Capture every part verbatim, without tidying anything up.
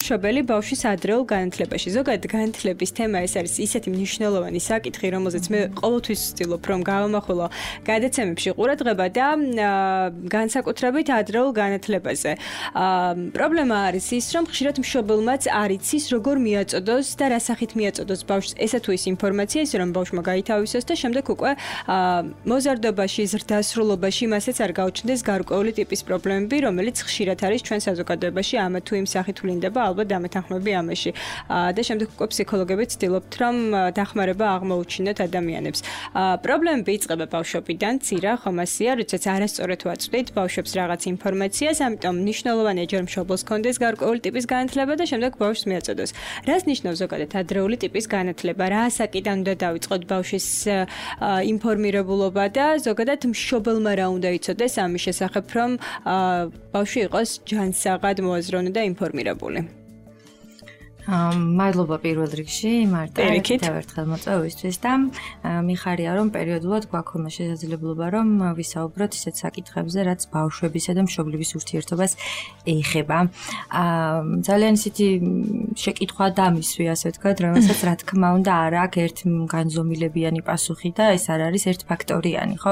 მშობელი ბავშვის ადრეულ განათლებაში. ზოგადად განათლების თემა ეს არის ისეთი მნიშვნელოვანი საკითხი, რომელზეც მე ყოველთვის ვცდილობ რომ გავამახვილო გადაცემებში ყურადღება და განსაკუთრებით ადრეულ განათლებაზე. პრობლემა არის ის, რომ ხშირად მშობელმაც არ იცის როგორ მიაწოდოს და რა სახით მიაწოდოს ბავშვს ესა თუ ის ინფორმაცია, ის რომ ბავშვმა გაითავისოს და შემდეგ უკვე მოზარდობაში, ზრდასრულობაში მასაც არ გაუჩნდეს გარკვეული ტიპის პრობლემები, რომელიც ხშირად არის ჩვენ საზოგადოებაში ამა თუ იმ სახით ვლინდება, ალბათ დამეთანხმები ამაში. და შემდეგ უკვე ფსიქოლოგები ცდილობთ რომ დახმარება აღმოუჩინოთ ადამიანებს. პრობლემები იწყება ბავშვობიდან, ცირა, ხომ ასეა, როდესაც არასწორად ვაწვდით ბავშვებს რაღაც ინფორმაციას, ამიტომ მნიშვნელოვანია ჯერ მშობელს კონდეს გარკვეული ტიპის განათლება და შემდეგ ბავშვს მიაწოდოს. რას ნიშნავს ზოგადად ადრეული ტიპის განათლება? რა ასაკიდან უნდა დავიწყოთ ბავშვის ინფორმირებულობა და ზოგადად მშობელმა რა უნდა იცოდეს ამის შესახებ, რომ ბავშვი იყოს ჯანსაღად მოაზროვნე და ინფორმირებული. მადლობა პირველ რიგში მარტა ერთად მოწვევისთვის და მიხარია რომ პერიოდულად გვაქვს შესაძლებლობა რომ ვისაუბროთ ისეთ საკითხებზე რაც ბავშვებისა და მშობლების ურთიერთობას ეხება. ძალიან ისეთი შეკითხვა დამისვი ასე ვთქვათ, რომელსაც რა თქმა უნდა არ აქვს ერთ განზომილებიანი პასუხი და ეს არ არის ერთ ფაქტორიანი, ხო?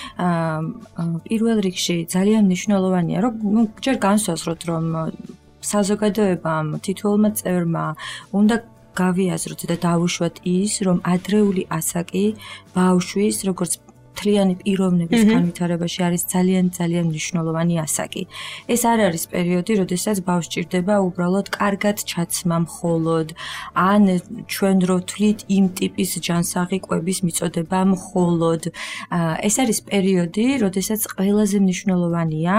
პირველ რიგში ძალიან მნიშვნელოვანია რომ ნუ ჯერ განსაზღვროთ რომ საზოგადოებამ თითოეულმა წევრმა უნდა გავიაზროთ და დავუშვათ ის, რომ ადრეული ასაკი ბავშვის, როგორც მთლიანი პიროვნების განვითარებაში არის ძალიან ძალიან მნიშვნელოვანი ასაკი. ეს არ არის პერიოდი, როდესაც ბავშვს ჭირდება უბრალოდ კარგად ჩაცმა მხოლოდ, ან ჩვენ რო თვლით იმ ტიპის ჯანსაღი კვების მიწოდება მხოლოდ. ეს არის პერიოდი, როდესაც ყველაზე მნიშვნელოვანია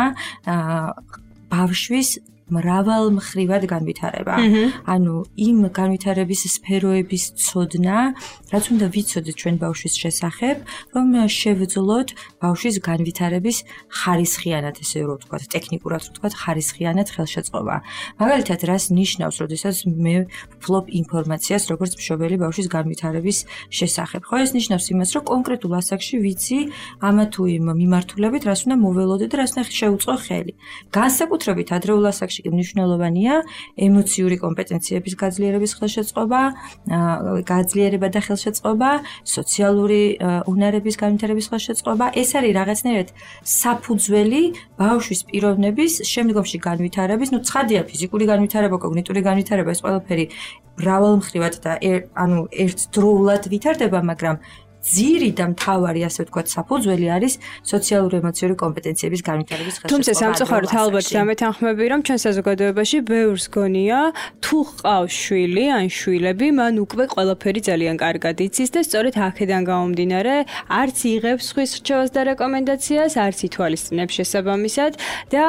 ბავშვის მრავალმხრივად განვითარება. ანუ იმ განვითარების სფეროების ცოდნა, რაც უნდა ვიცოდეთ ჩვენ ბავშვის შესახებ, რომ შევძლოთ ბავშვის განვითარების ხარისხიანად, ესე რომ ვთქვათ, ტექნიკურად რომ ვთქვათ, ხარისხიანად ხელშეწყობა. მაგალითად, რას ნიშნავს, როდესაც მე ვფლობ ინფორმაციას, როგორც მშობელი ბავშვის განვითარების შესახებ. ხო, ეს ნიშნავს იმას, რომ კონკრეტულ ასაკში ვიცი ამა თუ იმ მიმართულებით, რას უნდა მოველოდე და რას უნდა შევუწყო ხელი. განსაკუთრებით ადრეულ ასაკში მნიშვნელოვანია ემოციური კომპეტენციების გაძლიერების ხელშეწყობა, გაძლიერება და ხელშეწყობა, სოციალური უნარების განვითარების ხელშეწყობა. ეს არის რაღაცნაირად საფუძველი ბავშვის პიროვნების შემდგომში განვითარების, ну ცხადია ფიზიკური განვითარება, კოგნიტური განვითარება, ეს ყველაფერი მრავალმხრივად და ანუ ერთდროულად ვითარდება, მაგრამ ძირი და მთავარი ასე ვთქვათ საფუძველი არის სოციალური ემოციური კომპეტენციების განვითარების ხელშეწყობა. თუმცა სამწუხაროდ ალბათ დამეთანხმები რომ ჩვენ საზოგადოებაში ბევრს გონია თუ ყავს შვილი ან შვილები, მან უკვე ყველაფერი ძალიან კარგად იცის და სწორედ აქედან გამომდინარე არც იღებს ხვის რჩევას და რეკომენდაციას, არც ითვალისწინებს შესაბამისად და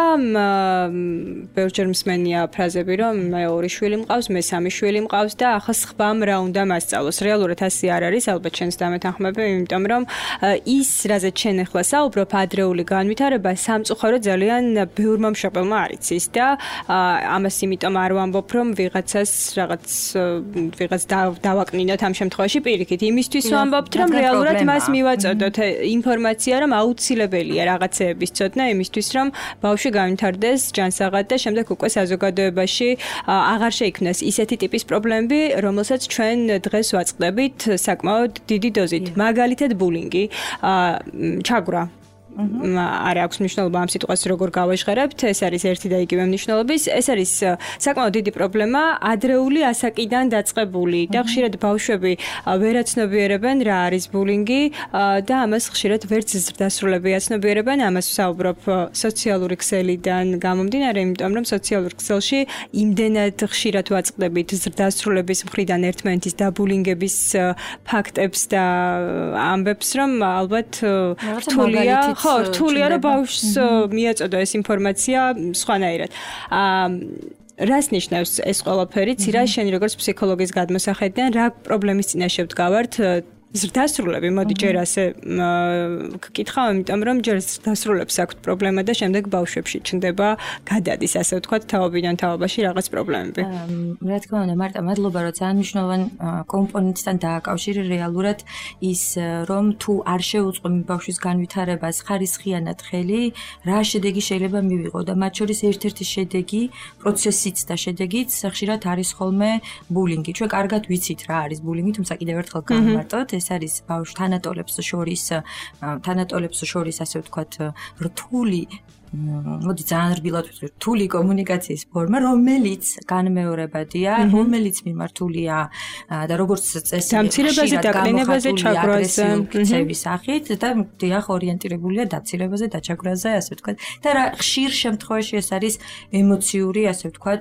ბევრჯერ მსმენია ფრაზები რომ მე ორი შვილი მყავს, მე სამი შვილი მყავს და ახლა სხვამ რა უნდა მასწავლოს. რეალურად ასე არ არის, ალბათ ჩვენს დამეთანხმები იმიტომ რომ ის რაზეც ჩვენ ახლა საუბრობ ადრეული განვითარება სამწუხაროდ ძალიან ბევრმა მშობელმა არ იცის და ამას იმიტომ არ ვამბობ რომ ვიღაცას რაღაც ვიღაც დავაკნინოთ ამ შემთხვევაში პირიქით იმისთვის ვამბობთ რომ რეალურად მას მივაწოდოთ ინფორმაცია რომ აუცილებელია რაღაცეების ცოდნა იმისთვის რომ ბავშვი განვითარდეს ჯანსაღად და შემდეგ უკვე საზოგადოებაში აღარ შეიქმნას ისეთი ტიპის პრობლემები რომელსაც ჩვენ დღეს ვაწყდებით საკმაოდ დიდი დოზით. მაგალითად ბულინგი, ჩაგვრა. არ აქვს მნიშვნელობა ამ სიტყვას როგორ გავაჟღერებთ, ეს არის ერთი და იგივე მნიშვნელობის, ეს არის საკმაოდ დიდი პრობლემა ადრეული ასაკიდან დაწყებული და ხშირად ბავშვები ვერ აცნობიერებენ რა არის ბულინგი და ამას ხშირად ვერც ზრდასრულები აცნობიერებენ, ამას ვსაუბრობ სოციალური ქსელიდან გამომდინარე, იმიტომ რომ სოციალურ ქსელში იმდენად ხშირად ვაწყდებით ზრდასრულების მხრიდან ერთმანეთის დაბულინგების ფაქტებს და ამბებს, რომ ალბათ რთულია ხო, რთულია რომ ბავშვს მიაწოდო ეს ინფორმაცია სხვანაირად. რას ნიშნავს ეს ყველაფერი? ცირა შენ როგორც ფსიქოლოგის გადმოსახედიდან რა პრობლემის წინაშე ვდგავართ ზრდასრულები, მოდი ჯერ ასე გკითხავ, იმიტომ რომ ჯერ ზრდასრულებს აქვთ პრობლემა და შემდეგ ბავშვებში ჩნდება გადადის, ასე ვთქვათ, თაობიდან თაობაში რაღაც პრობლემები. რა თქმა უნდა, მარტა, მადლობა, რომ ძალიან მნიშვნელოვან კომპონენტთან დააკავშირე რეალურად ის, რომ თუ არ შეუწყო ბავშვის განვითარებას ხარისხიანად ხელი, რა შედეგი შეიძლება მივიღო და მათ შორის ერთ-ერთი შედეგი, პროცესიც და შედეგიც ხშირად არის ხოლმე ბულინგი. ჩვენ კარგად ვიცით რა არის ბულინგი, თუმცა კიდევ ერთხელ გავმარტოთ, ეს არის ბავშვ თანატოლებს შორის თანატოლებს შორის ასე ვთქვათ რთული მოდი ძალიან რბილად ვთქვი, რთული კომუნიკაციის ფორმა, რომელიც განმეორებადია, რომელიც მიმართულია და როგორც წესი დამცირებაზე, დაკლინებაზე, ჩაგვრაზე, ქცევის სახით და დიახ ორიენტირებულია დაცირებაზე, დაჩაგვრაზე, ასე ვთქვათ. და რა ხშირ შემთხვევაში ეს არის ემოციური, ასე ვთქვათ,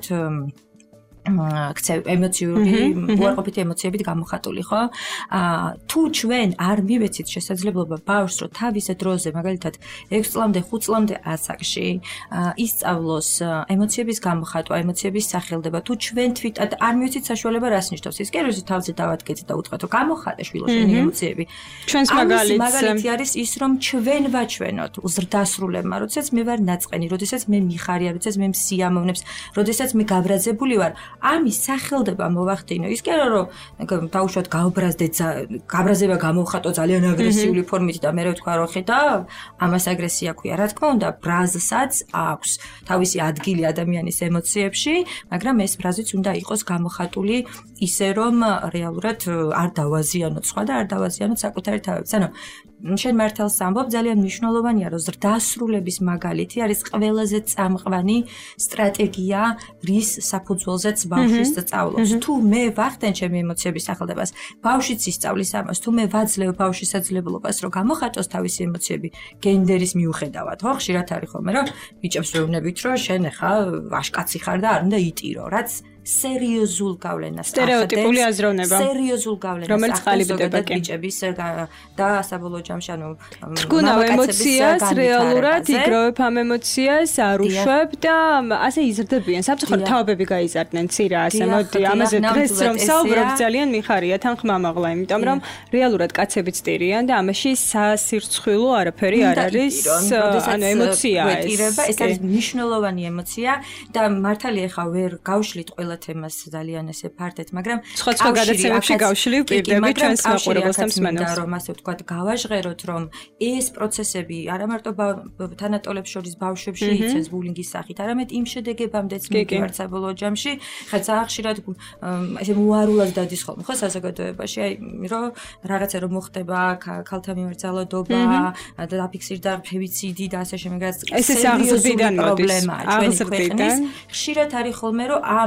ქცევ ემოციური უარყოფითი ემოციებით გამოხატული, ხო? აა თუ ჩვენ არ მივეცით შესაძლებლობა ბავშვს რომ თავის დროზე, მაგალითად ექვს წლამდე, ხუთ წლამდე ასაკში ისწავლოს ემოციების გამოხატვა, ემოციების სახელდება, თუ ჩვენ თვითონ არ მივეცით საშუალება რას ნიშნავს? ის კი არის თავზე დავადგეთ და უთხრათ რომ გამოხატე შვილო შენი ემოციები. ჩვენს მაგალითს მაგალითი არის ის რომ ჩვენ ვაჩვენოთ ზრდასრულებმა, როდესაც მე ვარ ნაწყენი, როდესაც მე მიხარია, როდესაც მე მსიამოვნებს, როდესაც მე გაბრაზებული ვარ. ამის სახელდება მოვახდინო. ის კი არა რომ დაუშვათ გაუბრაზდე, გაბრაზება გამოხატო ძალიან აგრესიული ფორმით და მე რა ვთქვა რომ ხედავ, ამას აგრესია ქვია. რა თქმა უნდა, ბრაზსაც აქვს თავისი ადგილი ადამიანის ემოციებში, მაგრამ ეს ბრაზიც უნდა იყოს გამოხატული ისე რომ რეალურად არ დავაზიანოთ სხვა და არ დავაზიანოთ საკუთარი თავებს. ანუ შენ მართალს ამბობ, ძალიან მნიშვნელოვანია რომ ზრდასრულების მაგალითი არის ყველაზე წამყვანი სტრატეგია, რის საფუძველზეც ბავშვის სწავლობს. თუ მე ვახდენ ჩემი ემოციების სახელდებას, ბავშვიც ისწავლის ამას, თუ მე ვაძლევ ბავშვის აძლებლობას, რომ გამოხატოს თავისი ემოციები გენდერის მიუხედავად, ხო, ხშირად არის ხოლმე, რომ ბიჭებს ვეუბნებით, რომ შენ ახლა ვაშკაცი ხარ და არ უნდა იტირო, რაც სერიოზულ გავლენას ახდენს. სტერეოტიპული აზროვნება. სერიოზულ გავლენას რომელიც ყალიბდება ბიჭების და საბოლოო ჯამში, ანუ თქონავ ემოციას რეალურად იგროვებ ამ ემოციას, არ უშვებ და ასე იზრდებიან. საფრთხო თავები გაიზარდნენ ცირა ასე მოდი ამაზე დღეს რომ საუბრობ ძალიან მიხარია თან ხმამაღლა, იმიტომ რომ რეალურად კაცებიც ტირიან და ამაში სასირცხვილო არაფერი არ არის, ანუ ემოციაა ეს. ეს არის მნიშვნელოვანი ემოცია და მართალია ხა ვერ გავშლით ყველა თემას ძალიან ესე ფართეთ, მაგრამ სხვა სხვა გადაცემებში გავშლივ პირდები ჩვენს მაყურებელს და მსმენელს. რომ ასე ვთქვათ, გავაჟღეროთ, რომ ეს პროცესები არა მარტო თანატოლებს შორის ბავშვებში იცეს ბულინგის სახით, არამედ იმ შედეგებამდეც მივიდივართ საბოლოო ჯამში, ხა ძალიან ხშირად ესე უარულად დადის ხოლმე, ხო, საზოგადოებაში, აი რომ რაღაცა რომ მოხდება, ქალთა მიმართ ძალადობა, დაფიქსირდა ფემიციდი და ასე შემდეგ, ეს ეს აღზრდიდან მოდის, აღზრდიდან. ხშირად არის ხოლმე, რომ ამ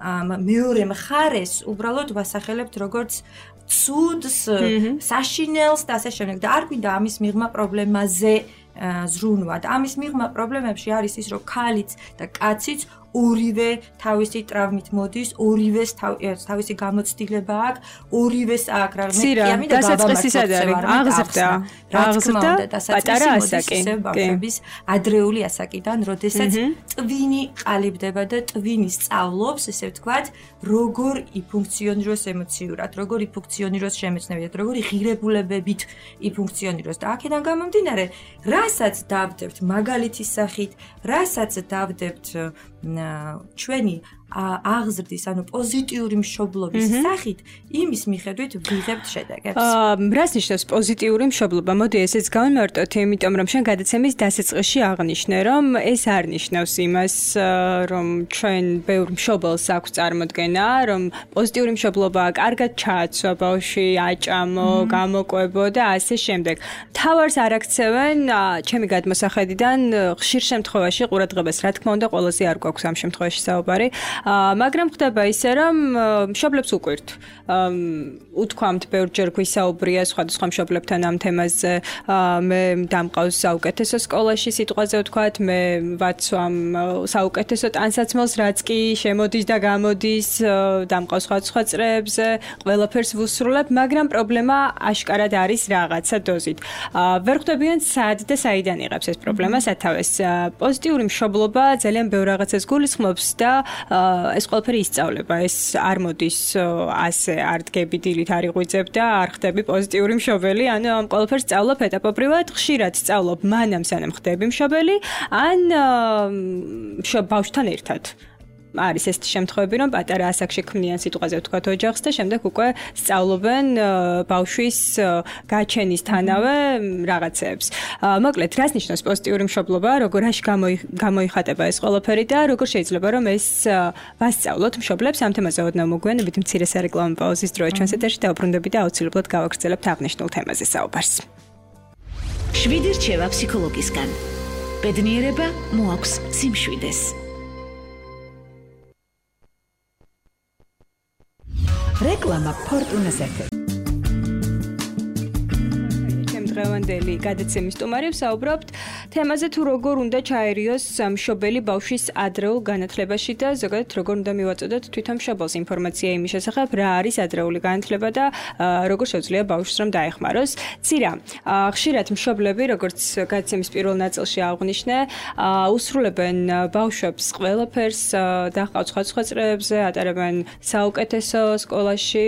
მეორე მხარეს უბრალოდ ვასახელებთ როგორც ცუდს, საშინელს და ასე შემდეგ და არ გვინდა ამის მიღმა პრობლემაზე ზრუნვა და ამის მიღმა პრობლემებში არის ის, რომ ქალიც და კაციც ორივე თავისი ტრავმით მოდის, ორივეს თავისი გამოცდილება აქვს, ორივეს აქვს რა მე და დასაწყისისად არის აღზრდა, აღზრდა პატარა ასაკი, ბავშვების ადრეული ასაკიდან, როდესაც ტვინი ყალიბდება და ტვინი სწავლობს, ესე ვთქვათ, როგორ იფუნქციონიროს ემოციურად, როგორ იფუნქციონიროს შემეცნებად, როგორ ღირებულებებით იფუნქციონიროს და აქედან გამომდინარე, რასაც დავდებთ მაგალითის სახით, რასაც დავდებთ ჩვენი აღზრდის, ანუ პოზიტიური მშობლობის სახით, იმის მიხედვით ვიღებთ შედეგებს. აა, რას ნიშნავს პოზიტიური მშობლობა? მოდი ესეც გავიმარტოთ, იმიტომ რომ შენ გადაცემის დასაწყისში აღნიშნე, რომ ეს არ ნიშნავს იმას, რომ ჩვენ ბევრ მშობელს აქვს წარმოდგენა, რომ პოზიტიური მშობლობა კარგად ჩააცვა ბავშვი, აჭამო, გამოკვებო და ასე შემდეგ. თავარს არ აქცევენ ჩემი გადმოსახედიდან ხშირ შემთხვევაში ყურადღებას, რა თქმა უნდა, ყველაზე არ გვაქვს ამ შემთხვევაში საუბარი. მაგრამ ხდება ისე, რომ მშობლებს უკვირთ. უთქვამთ ბევრჯერ გვისაუბრია სხვადასხვა მშობლებთან ამ თემაზე, მე დამყავს საუკეთესო სკოლაში სიტყვაზე ვთქვათ, მე ვაცვამ საუკეთესო ტანსაცმელს, რაც კი შემოდის და გამოდის, დამყავს სხვადასხვა წრეებზე, ყველაფერს ვუსრულებ, მაგრამ პრობლემა აშკარად არის რაღაცა დოზით. ვერ ხვდებიან სად და საიდან იღებს ეს პრობლემა სათავეს. პოზიტიური მშობლობა ძალიან ბევრ რაღაცას გულისხმობს და ეს ყველაფერი ისწავლება, ეს არ მოდის ასე არ დგები დილით არ იღვიძებ და არ ხდები პოზიტიური მშობელი, ანუ ამ ყველაფერს სწავლობ ეტაპობრივად, ხშირად სწავლობ მანამ სანამ ხდები მშობელი, ან ბავშვთან ერთად. არის ეს შემთხვევები, რომ პატარა ასაკში ქმნიან სიტყვაზე ვთქვათ ოჯახს და შემდეგ უკვე სწავლობენ ბავშვის გაჩენისთანავე რაღაცეებს. მოკლედ, რას ნიშნავს პოზიტიური მშობლობა, როგორ აში გამოიხატება ეს ყველაფერი და როგორ შეიძლება რომ ეს ვასწავლოთ მშობლებს? ამ თემაზე ოდნავ მოგვიანებით მცირე სარეკლამო პაუზის დროა ჩვენს ეთერში და უბრუნდები და აუცილებლად გავაგრძელებთ აღნიშნულ თემაზე საუბარს. შვიდი რჩევა ფსიქოლოგისგან. ბედნიერება მოაქვს სიმშვიდეს. რეკლამა ფორტუნას ეთერში. დღევანდელი გადაცემის სტუმარი ვსაუბრობთ თემაზე თუ როგორ უნდა ჩაერიოს მშობელი ბავშვის ადრეულ განათლებაში და ზოგადად როგორ უნდა მივაწოდოთ თვითონ მშობელს ინფორმაცია იმის შესახებ რა არის ადრეული განათლება და როგორ შეუძლია ბავშვს რომ დაეხმაროს. ცირა, ხშირად მშობლები როგორც გადაცემის პირველ ნაწილში აღვნიშნე, უსრულებენ ბავშვებს ყველაფერს და ხავთ სხვა წრეებზე, ატარებენ საუკეთესო სკოლაში,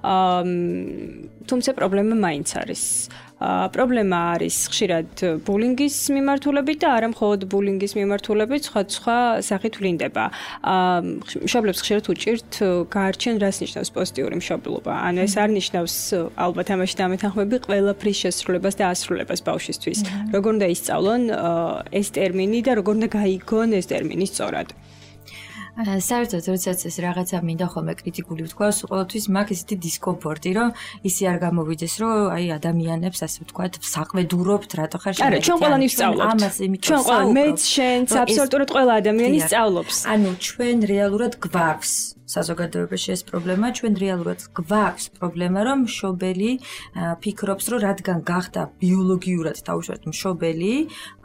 თუმცა პრობლემა მაინც არის. პრობლემა არის ხშირად ბულინგის მიმართულებით და არა მხოლოდ ბულინგის მიმართულებით, სხვა სახით ვლინდება. მშობლებს ხშირად უჭირთ გაარჩენ რას ნიშნავს პოზიტიური მშობლობა. ანუ ეს არ ნიშნავს ალბათ ამაში დამეთანხმები ყველაფრის შესრულებას და ასრულებას ბავშვისთვის. როგორ უნდა ისწავლონ ეს ტერმინი და როგორ უნდა გაიგონ ეს ტერმინი სწორად. საერთოდ როდესაც ეს რაღაცა მინდა ხოლმე კრიტიკული ვთქვას, ყოველთვის მაქვს ისეთი დისკომფორტი, რომ ისი არ გამოვიდეს, რომ აი ადამიანებს ასე ვთქვათ, საყვედურობთ, რატო ხარ შენ. არა, ჩვენ ყველანი ვსწავლობთ. ამას იმიტომ ჩვენ ყველა მეც, შენც, აბსოლუტურად ყველა ადამიანი სწავლობს. ანუ ჩვენ რეალურად გვაქვს საზოგადოებაში ეს პრობლემა, ჩვენ რეალურად გვაქვს პრობლემა, რომ მშობელი ფიქრობს, რომ რადგან გახდა ბიოლოგიურად თავშოთ მშობელი,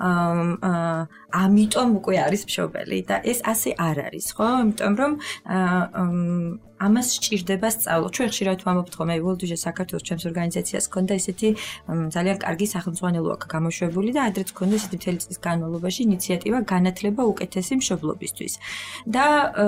ამიტომ უკვე არის მშობელი და ეს ასე არ არის, ხო? იმიტომ რომ ამას სჭირდება სწავლა. ჩვენ ხშირად ვამბობთ ხოლმე ვოლდუჟე საქართველოს ჩემს ორგანიზაციას ქონდა ესეთი ძალიან კარგი სახელმძღვანელო აქ გამოშვებული და ადრეც ქონდა ესეთი მთელი წლის განმავლობაში ინიციატივა განათლება უკეთესი მშობლობისთვის. და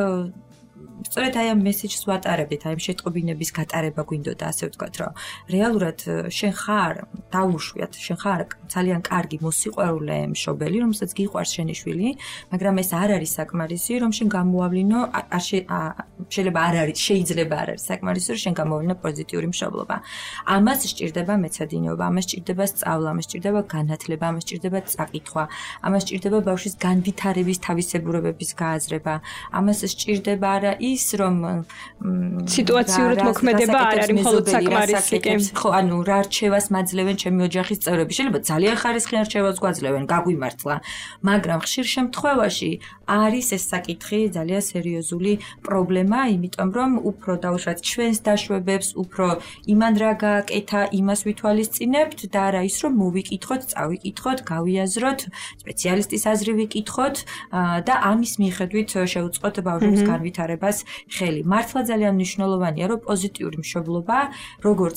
სწორედ აი ამ მესეჯს ვატარებდით, აი ამ შეტყობინების გატარება გვინდოდა, ასე ვთქვათ, რომ რეალურად შენ ხარ დაუშვიათ, შენ ხარ ძალიან კარგი მოსიყვარულე მშობელი, რომელსაც გიყვარს შენი შვილი, მაგრამ ეს არ არის საკმარისი, რომ შენ გამოავლინო, არ შეიძლება არ არის, შეიძლება არ არის საკმარისი, რომ შენ გამოავლინო პოზიტიური მშობლობა. ამას სჭირდება მეცადინეობა, ამას სჭირდება სწავლა, ამას სჭირდება განათლება, ამას სჭირდება წაკითხვა, ამას სჭირდება ბავშვის განვითარების თავისებურებების გააზრება, ამას სჭირდება არა ის რომ სიტუაციურად მოქმედება არ არის მხოლოდ საკმარისი. ხო, ანუ რა რჩევას მაძლევენ ჩემი ოჯახის წევრები. შეიძლება ძალიან ხარისხიან რჩევას გვაძლევენ, გაგვიმართლა, მაგრამ ხშირ შემთხვევაში არის ეს საკითხი ძალიან სერიოზული პრობლემა, იმიტომ რომ უფრო დაუშვათ ჩვენს დაშვებებს, უფრო იმან რა გააკეთა, იმას ვითვალისწინებთ და არა ის რომ მოვიკითხოთ, წავიკითხოთ, გავიაზროთ, სპეციალისტის აზრი ვიკითხოთ და ამის მიხედვით შევუწყოთ ბავშვების განვითარებას ხელი. მართლა ძალიან მნიშვნელოვანია, რომ პოზიტიური მშობლობა, როგორც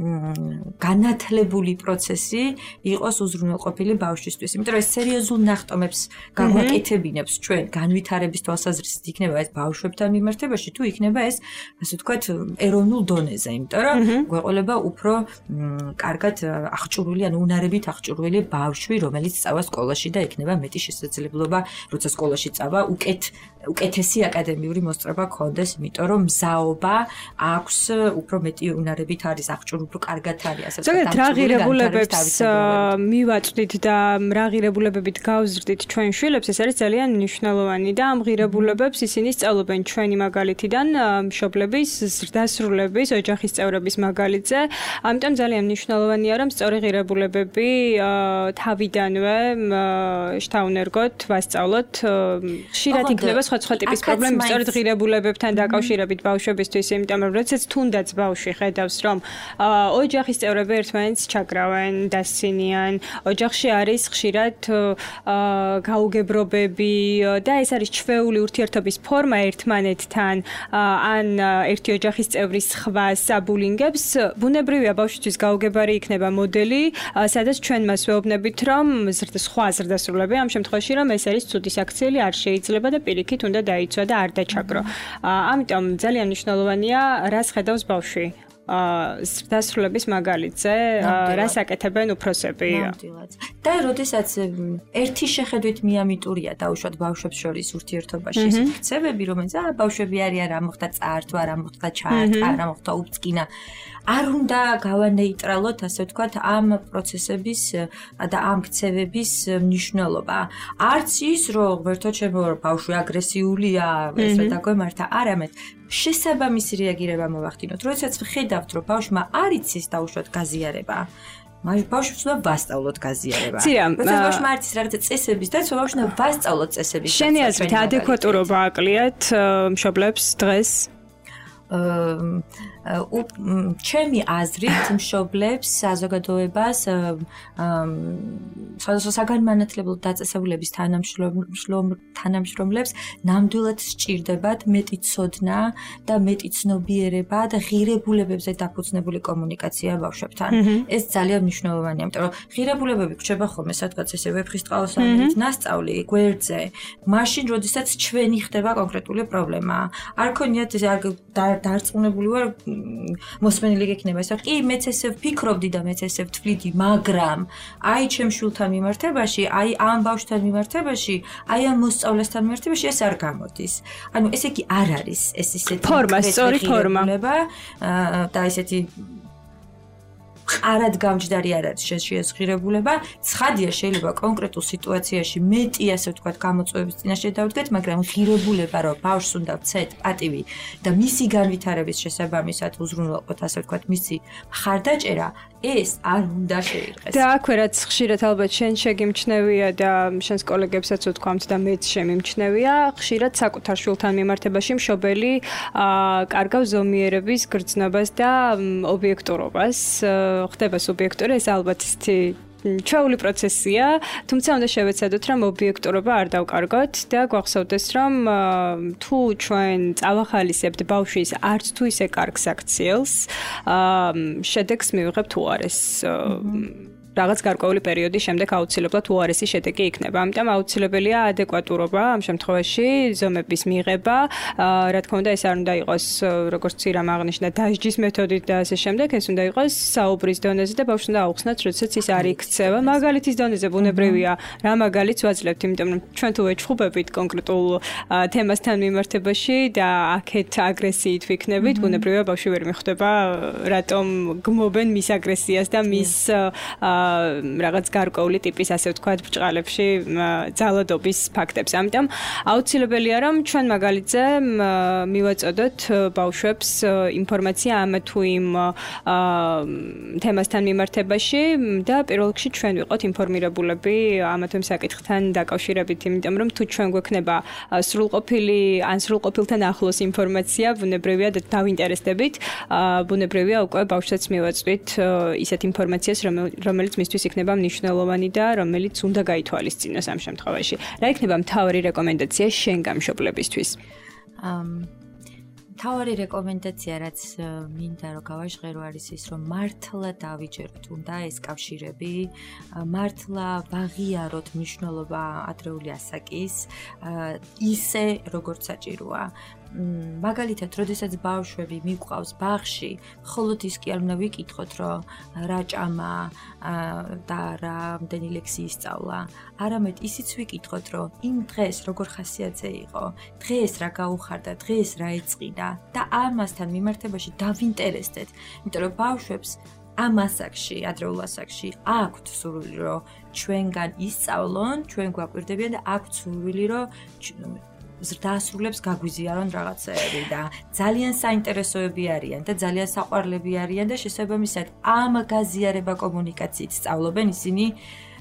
განათლებული პროცესი, იყოს უზრუნველყოფილი ბავშვისთვის. იმიტომ რომ ეს სერიოზულ ნახტომებს გაგვაკეთებინებს ჩვენ განვითარების თვალსაზრისით, იქნება ეს ბავშვებთან მიმართებაში, თუ იქნება ეს, ასე ვთქვათ, ეროვნულ დონეზე, იმიტომ რომ გვეყოლება უფრო კარგად აღჭურვილი, ანუ უნარებით აღჭურვილი ბავშვი, რომელიც სწავლა სკოლაში და იქნება მეტი შესაძლებლობა, როცა სკოლაში წავა, უკეთ უკეთესი აკადემიური მოსწრება ქონდეს, იმიტომ რომ მზაობა აქვს უფრო მეტი უნარებით არის აღჭურვილი, უფრო კარგად არის, ასე ვთქვათ. ზოგადად რა ღირებულებებს მივაწვდით და რა ღირებულებებით გავზრდით ჩვენ შვილებს, ეს არის ძალიან მნიშვნელოვანი და ამ ღირებულებებს ისინი სწავლობენ ჩვენი მაგალითიდან, მშობლების, ზრდასრულების, ოჯახის წევრების მაგალითზე. ამიტომ ძალიან მნიშვნელოვანია, რომ სწორი ღირებულებები თავიდანვე შთაუნერგოთ, ვასწავლოთ. ხშირად იქნება სხვა სხვა ტიპის პრობლემები სწორედ ღირებულებებთან დაკავშირებით ბავშვებისთვის, იმიტომ რომ როდესაც თუნდაც ბავშვი ხედავს, რომ ოჯახის წევრები ერთმანეთს ჩაკრავენ, დასცინიან, ოჯახში არის ხშირად გაუგებრობები და ეს არის ჩვეული ურთიერთობის ფორმა ერთმანეთთან მეგობრთან ან ერთი ოჯახის წევრის სხვა საბულინგებს, ბუნებრივია ბავშვისთვის გაუგებარი იქნება მოდელი, სადაც ჩვენ მას ვეუბნებით, რომ სხვა ზრდასრულები ამ შემთხვევაში რომ ეს არის ცუდი საქციელი, არ შეიძლება და პირიქით უნდა დაიცვა და არ დაჩაგრო. ამიტომ ძალიან მნიშვნელოვანია, რას ხედავს ბავშვი. ზრდასრულების მაგალითზე, რას აკეთებენ უფროსები. ნამდვილად. და როდესაც ერთი შეხედვით მიამიტურია დაუშვათ ბავშვებს შორის ურთიერთობაში ეს ქცევები, რომელიც აა ბავშვები არიან, რა მოხდა წაართვა, რა მოხდა ჩაარტყა, რა მოხდა უბწკინა. არ უნდა გავანეიტრალოთ, ასე ვთქვათ, ამ პროცესების და ამ ქცევების მნიშვნელობა. არც ის, რომ ვერთო ჩემო ბავშვი აგრესიულია, ესე დაგვემართა, არამედ შესაბამისი რეაგირება მოვახდინოთ. როდესაც ხედავთ, რომ ბავშვმა არ იცის დაუშვათ გაზიარება, ბავშვს უნდა ვასწავლოთ გაზიარება. როდესაც ბავშვმა არ იცის რაღაცა წესების დაცვა, ბავშვს უნდა ვასწავლოთ წესების დაცვა. შენი აზრით ადეკვატურობა აკლიათ მშობლებს დღეს? ჩემი აზრით მშობლებს, საზოგადოებას, სხვადასხვა საგანმანათლებლო დაწესებულების თანამშრომლებს ნამდვილად სჭირდებათ მეტი ცოდნა და მეტი ცნობიერება და ღირებულებებზე დაფუძნებული კომუნიკაცია ბავშვებთან. ეს ძალიან მნიშვნელოვანია, იმიტომ რომ ღირებულებები გვჭება ხოლმე სადღაც ესე ვეფხისტყაოსანით ნასწავლი გვერდზე, მაშინ როდესაც ჩვენი ხდება კონკრეტული პრობლემა. არ ქონიათ ეს არ დარწმუნებული ვარ მოსმენილი გექნება ეს. კი, მეც ესე ვფიქრობდი და მეც ესე ვთვლიდი, მაგრამ აი ჩემ შვილთან მიმართებაში, აი ამ ბავშვთან მიმართებაში, აი ამ მოსწავლესთან მიმართებაში ეს არ გამოდის. ანუ ესე კი არ არის ეს ისეთი ფორმა, სწორი ფორმა და ესეთი არად გამჯდარი არ არის შესაძლებლობა. ცხადია, შეიძლება კონკრეტულ სიტუაციაში მეტი, ასე ვთქვათ, გამოწვევების წინაშე დავდგეთ, მაგრამ ღირებულება, რომ ბავშვს უნდა ვცეთ პატივი და მისი განვითარების შესაბამისად უზრუნველყოთ, ასე ვთქვათ, მისი მხარდაჭერა, ეს არ უნდა შეირყეს. და აქვე რაც ხშირად ალბათ შენ შეგიმჩნევია და შენს კოლეგებსაც ვთქვამთ და მეც შემიმჩნევია, ხშირად საკუთარ შვილთან მიმართებაში მშობელი კარგავს ზომიერების გრძნობას და ობიექტურობას. ხდება სუბიექტური, ეს ალბათ ისეთი ჩვეული პროცესია, თუმცა უნდა შევეცადოთ, რომ ობიექტურობა არ დავკარგოთ და გვახსოვდეს, რომ თუ ჩვენ წავახალისებთ ბავშვის არც თუ ისე კარგ საქციელს, შედეგს მივიღებთ უარეს. რაღაც გარკვეული პერიოდის შემდეგ აუცილებლად უარესი შედეგი იქნება. ამიტომ აუცილებელია ადეკვატურობა ამ შემთხვევაში, ზომების მიღება. რა თქმა უნდა, ეს არ უნდა იყოს, როგორც ცირამ აღნიშნა, დასჯის მეთოდით და ასე შემდეგ, ეს უნდა იყოს საუბრის დონეზე და ბავშვს უნდა აუხსნათ, როდესაც ის არ იქცევა. მაგალითის დონეზე ბუნებრივია, რა მაგალითს ვაძლევთ, იმიტომ რომ ჩვენ თუ ვეჩხუბებით კონკრეტულ თემასთან მიმართებაში და აქეთ აგრესიით ვიქნებით, ბუნებრივია ბავშვი ვერ მიხვდება, რატომ გმობენ მის აგრესიას და მის რაღაც გარკვეული ტიპის, ასე ვთქვათ, ბრჭყალებში ძალადობის ფაქტებს. ამიტომ აუცილებელია, რომ ჩვენ მაგალითზე მივაწოდოთ ბავშვებს ინფორმაცია ამ თუ იმ თემასთან მიმართებაში და პირველ რიგში ჩვენ ვიყოთ ინფორმირებულები ამ თუ იმ საკითხთან დაკავშირებით, იმიტომ რომ თუ ჩვენ გვექნება სრულყოფილი ან სრულყოფილთან ახლოს ინფორმაცია, ბუნებრივია და დავინტერესდებით, ბუნებრივია უკვე ბავშვსაც მივაწვით ისეთ ინფორმაციას, რომელიც მისთვის იქნება მნიშვნელოვანი და რომელიც უნდა გაითვალისწინოს ამ შემთხვევაში. რა იქნება მთავარი რეკომენდაცია შენ გამშობლებისთვის? მთავარი რეკომენდაცია, რაც მინდა რომ გავაჟღერო, არის ის, რომ მართლა დავიჯეროთ უნდა ეს კავშირები, მართლა ვაღიაროთ მნიშვნელობა ადრეული ასაკის, ისე როგორც საჭიროა. მაგალითად, როდესაც ბავშვები მიყვავს ბაღში, მხოლოდ ის კი არ უნდა ვიკითხოთ, რომ რა ჭამა და რამდენი ლექსი ისწავლა, არამედ ისიც ვიკითხოთ, რომ იმ დღეს როგორ ხასიათზე იყო, დღეს რა გაუხარდა, დღეს რა ეწყიდა და ამასთან მიმართებაში დავინტერესდეთ, იმიტომ რომ ბავშვებს ამ ასაკში, ადრეულ ასაკში აქვთ სურვილი, რომ ჩვენგან ისწავლონ, ჩვენ გვაკვირდებიან და აქვთ სურვილი, რომ ზრდასრულებს გაგვიზიარონ რაღაცეები და ძალიან საინტერესოები არიან და ძალიან საყვარლები არიან და შესაბამისად ამ გაზიარება კომუნიკაციით სწავლობენ ისინი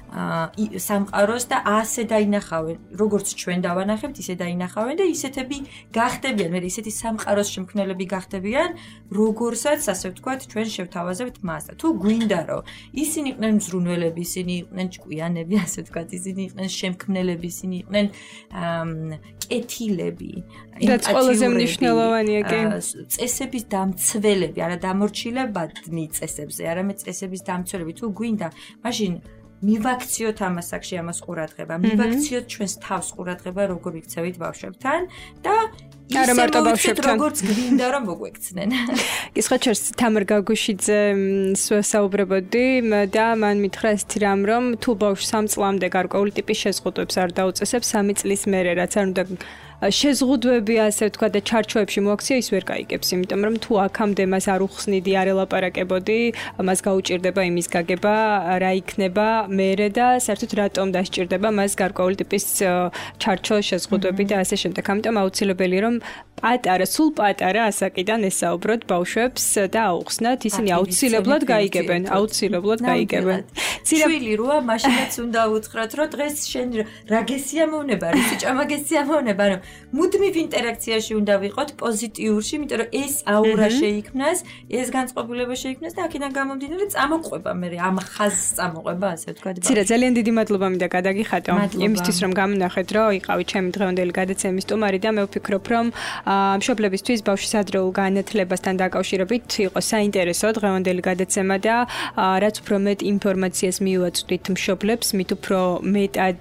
სამყაროს და ასე დაინახავენ, როგორც ჩვენ დავანახებთ, ისე დაინახავენ და ისეთები გახდებიან, მე ისეთი სამყაროს შემქმნელები გახდებიან, როგორცაც ასე ვთქვათ, ჩვენ შევთავაზებთ მას. და თუ გვინდა რომ ისინი იყვნენ მზრუნველები, ისინი იყვნენ ჭკვიანები, ასე ვთქვათ, ისინი იყვნენ შემქმნელები, ისინი იყვნენ კეთილები, რაც ყველაზე მნიშვნელოვანია კი. წესების დამცველები, არა დამორჩილებადნი წესებზე, არამედ წესების დამცველები. თუ გვინდა, მაშინ მივაქციოთ ამას აქში ამას ყურადღება, მივაქციოთ ჩვენს თავს ყურადღება, როგორ იქცევით ბავშვებთან და არა მარტო ბავშვებთან, როგორც გვინდა რომ მოგვექცნენ. კი სხვა ჩერს თამარ გაგუშიძე საუბრებოდი და მან მითხრა ესეთი რამ, რომ თუ ბავშვი სამ წლამდე გარკვეული ტიპის შეზღუდვებს არ დაუწესებს, სამი წლის მერე რაც არ უნდა შეზღუდვები ასე ვთქვა და ჩარჩოებში მოაქცია ის ვერ გაიგებს, იმიტომ რომ თუ აქამდე მას არ უხსნიდი, არ ელაპარაკებოდი, მას გაუჭირდება იმის გაგება, რა იქნება მერე და საერთოდ რატომ დასჭირდება მას გარკვეული ტიპის ჩარჩო შეზღუდვები და ასე შემდეგ. ამიტომ აუცილებელია რომ პატარა, სულ პატარა ასაკიდან ესაუბროთ ბავშვებს და აუხსნათ, ისინი აუცილებლად გაიგებენ, აუცილებლად გაიგებენ. შვილი როა მაშინაც უნდა უთხრათ, რომ დღეს შენ რა გესიამოვნება, ისი ჭამა გესიამოვნება, რომ მუდმივ ინტერაქციაში უნდა ვიყოთ პოზიტიურში, იმიტომ რომ ეს აურა შეიქმნას, ეს განწყობილება შეიქმნას და აქედან გამომდინარე წამოყვება მე ამ ხაზს წამოყვება, ასე ვთქვათ. ცირა ძალიან დიდი მადლობა მინდა გადაგიხატო იმისთვის რომ გამონახეთ, რომ იყავი ჩემი დღევანდელი გადაცემის სტუმარი და მე ვფიქრობ, რომ მშობლებისთვის ბავშვის ადრეულ განათლებასთან დაკავშირებით იყო საინტერესო დღევანდელი გადაცემა და რაც უფრო მეტ ინფორმაციას მივაწვდით მშობლებს, მით უფრო მეტად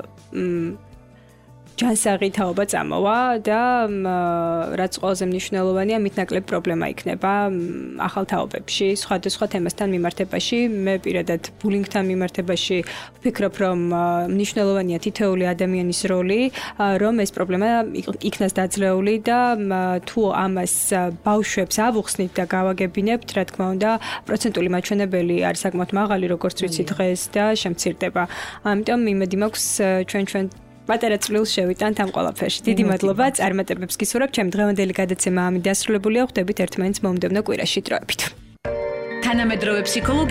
ჯანსაღი თაობა წამოვა და რაც ყველაზე მნიშვნელოვანია, მით ნაკლებ პრობლემა იქნება ახალ თაობებში, სხვადასხვა თემასთან მიმართებაში. მე პირადად ბულინგთან მიმართებაში ვფიქრობ, რომ მნიშვნელოვანია თითოეული ადამიანის როლი, რომ ეს პრობლემა იქნას დაძლეული და თუ ამას ბავშვებს ავუხსნით და გავაგებინებთ, რა თქმა უნდა, პროცენტული მაჩვენებელი არის საკმაოდ მაღალი, როგორც ვიცი დღეს და შემცირდება. ამიტომ იმედი მაქვს ჩვენ ჩვენ პატარა წვლილს შევიტანთ ამ ყველაფერში. დიდი მადლობა, წარმატებებს გისურვებ. ჩემი დღევანდელი გადაცემა ამით დასრულებულია. ხვდებით ერთმანეთს მომდევნო კვირაში. დროებით. თანამედროვე ფსიქოლოგი